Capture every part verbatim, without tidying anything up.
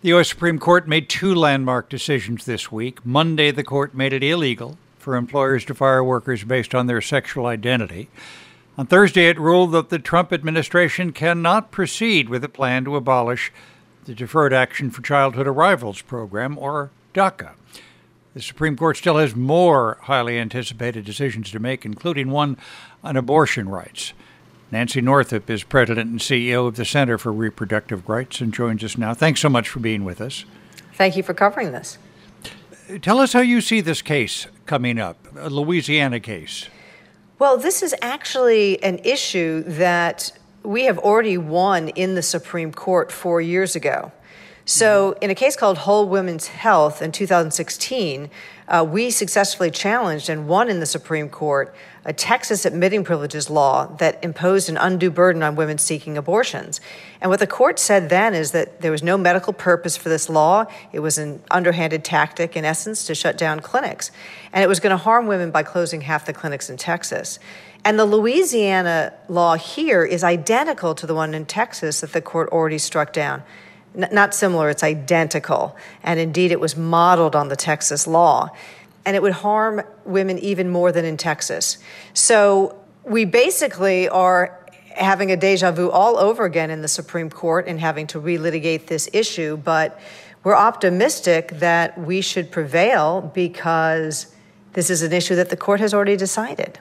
The U S Supreme Court made two landmark decisions this week. Monday, the court made it illegal for employers to fire workers based on their sexual identity. On Thursday, it ruled that the Trump administration cannot proceed with a plan to abolish the Deferred Action for Childhood Arrivals program, or DACA. The Supreme Court still has more highly anticipated decisions to make, including one on abortion rights. Nancy Northup is president and C E O of the Center for Reproductive Rights and joins us now. Thanks so much for being with us. Thank you for covering this. Tell us how you see this case coming up, a Louisiana case. Well, this is actually an issue that we have already won in the Supreme Court four years ago. So in a case called Whole Women's Health in two thousand sixteen, uh, we successfully challenged and won in the Supreme Court a Texas admitting privileges law that imposed an undue burden on women seeking abortions. And what the court said then is that there was no medical purpose for this law. It was an underhanded tactic, in essence, to shut down clinics. And it was going to harm women by closing half the clinics in Texas. And the Louisiana law here is identical to the one in Texas that the court already struck down. N- not similar, it's identical. And indeed, it was modeled on the Texas law. And it would harm women even more than in Texas. So we basically are having a deja vu all over again in the Supreme Court and having to relitigate this issue. But we're optimistic that we should prevail because this is an issue that the court has already decided.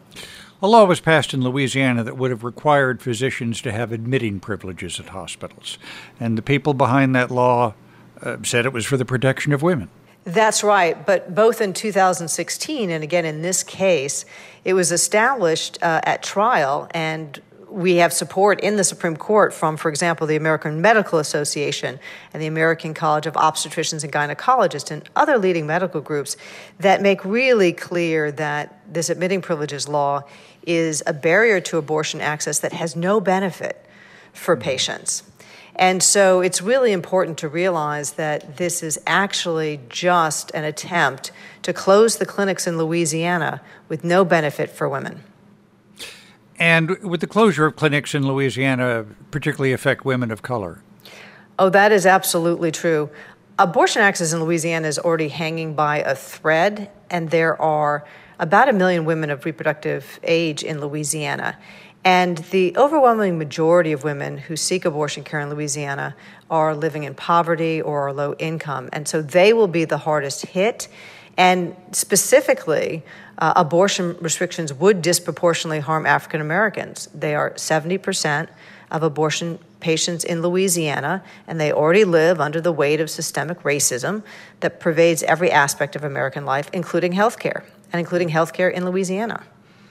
A law was passed in Louisiana that would have required physicians to have admitting privileges at hospitals. And the people behind that law uh, said it was for the protection of women. That's right. But both in two thousand sixteen and again in this case, it was established uh, at trial, and we have support in the Supreme Court from, for example, the American Medical Association and the American College of Obstetricians and Gynecologists and other leading medical groups that make really clear that this admitting privileges law is a barrier to abortion access that has no benefit for patients. And so it's really important to realize that this is actually just an attempt to close the clinics in Louisiana with no benefit for women. And would the closure of clinics in Louisiana particularly affect women of color? Oh, that is absolutely true. Abortion access in Louisiana is already hanging by a thread, and there are about a million women of reproductive age in Louisiana. And the overwhelming majority of women who seek abortion care in Louisiana are living in poverty or are low income. And so they will be the hardest hit. And specifically, uh, abortion restrictions would disproportionately harm African Americans. They are seventy percent of abortion patients in Louisiana, and they already live under the weight of systemic racism that pervades every aspect of American life, including healthcare, and including healthcare in Louisiana.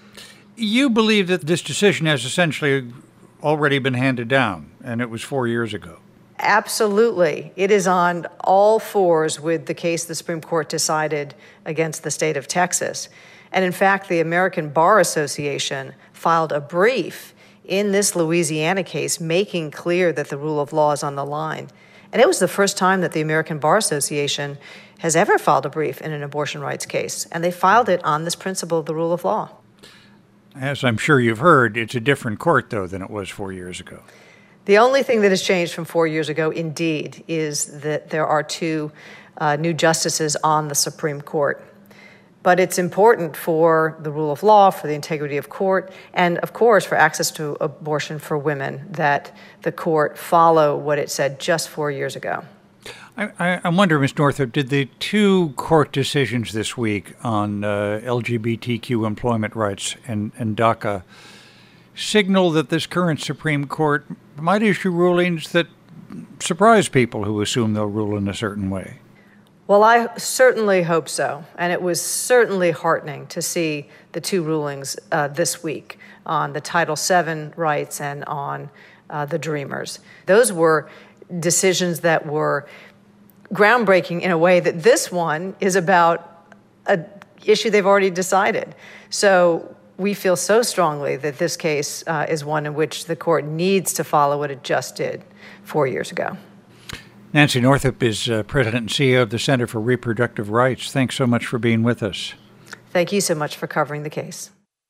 You believe that this decision has essentially already been handed down, and it was four years ago. Absolutely. It is on all fours with the case the Supreme Court decided against the state of Texas. And in fact, the American Bar Association filed a brief in this Louisiana case making clear that the rule of law is on the line. And it was the first time that the American Bar Association has ever filed a brief in an abortion rights case. And they filed it on this principle of the rule of law. As I'm sure you've heard, it's a different court, though, than it was four years ago. The only thing that has changed from four years ago, indeed, is that there are two uh, new justices on the Supreme Court. But it's important for the rule of law, for the integrity of court, and, of course, for access to abortion for women that the court follow what it said just four years ago. I, I wonder, Miz Northup, did the two court decisions this week on uh, L G B T Q employment rights and, and DACA signal that this current Supreme Court might issue rulings that surprise people who assume they'll rule in a certain way? Well, I certainly hope so. And it was certainly heartening to see the two rulings uh, this week on the Title seven rights and on uh, the Dreamers. Those were decisions that were groundbreaking in a way that this one is about an issue they've already decided. So we feel so strongly that this case uh, is one in which the court needs to follow what it just did four years ago. Nancy Northup is uh, president and C E O of the Center for Reproductive Rights. Thanks so much for being with us. Thank you so much for covering the case.